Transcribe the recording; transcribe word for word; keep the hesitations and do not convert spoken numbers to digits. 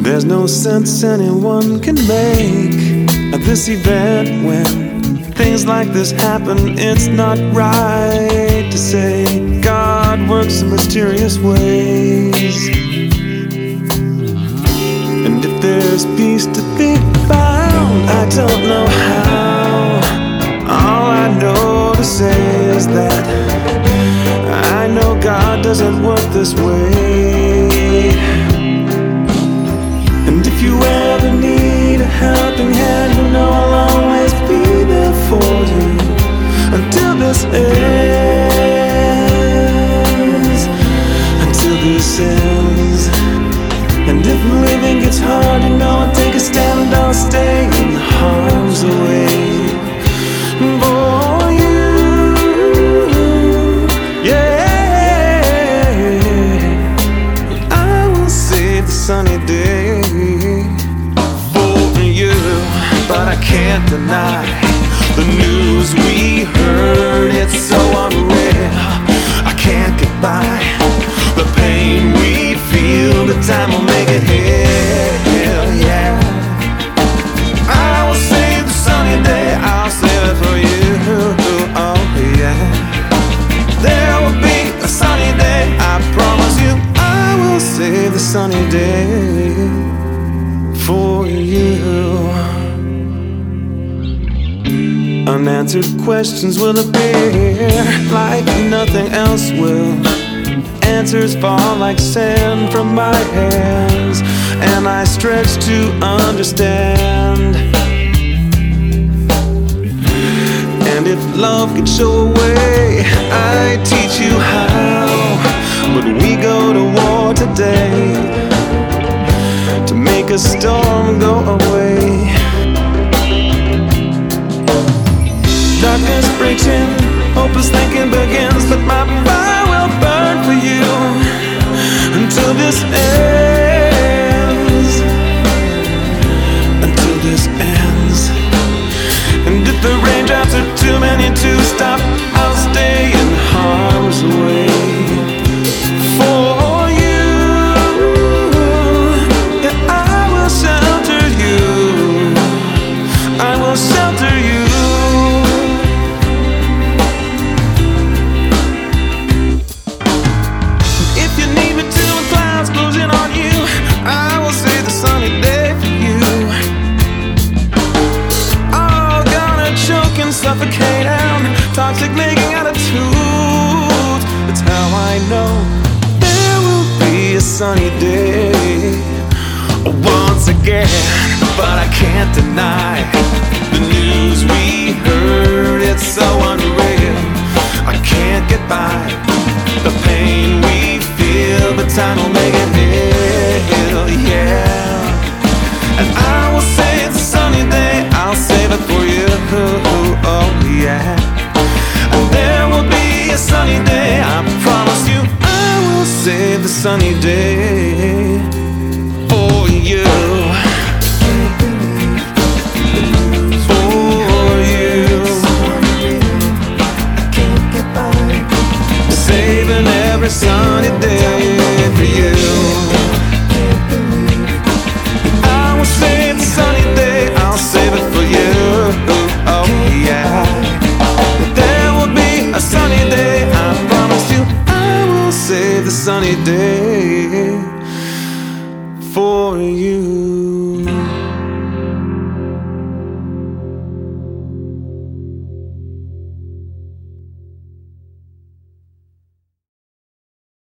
There's no sense anyone can make at this event when things like this happen. It's not right to say God works in mysterious ways. And if there's peace to be found, I don't know how. All I know to say is that I know God doesn't work this way. And if you ever need a helping hand, you know I'll always be there for you until this ends. Until this ends. And if living gets hard, you know I'll take a stand and I'll stay in harm's way for you. Yeah, I will save the sunny day for you. But I can't deny the news we heard. It's so unreal. I can't get by the pain we feel. The time will make it hell, yeah. I will save the sunny day. I'll save it for you. Oh yeah. There will be a sunny day. I promise you. I will save the sunny day for you. Unanswered questions will appear like nothing else will. Answers fall like sand from my hands, and I stretch to understand. And if love could show a way, I'd teach you how. But we go to war today to make a storm go away. Darkness breaks in, hopeless thinking begins, but my fire will burn for you until this ends. Until this ends. And if the raindrops are too many to stop, I'll stay in harm's way for you. Yeah, I will shelter you. I will shelter you. Suffocate and toxic making attitudes. That's how I know there will be a sunny day once again. But I can't deny the news we heard. It's so unreal. I can't get by the pain we feel. But time will make it heal, yeah. And I will save the sunny day. I'll save it for you. Oh yeah. And there will be a sunny day. I promise you I will save the sunny day for you. For you. Saving every sunny day for you. I will save the sunny day. I'll save it for you. A sunny day, I promise you I will save the sunny day for you.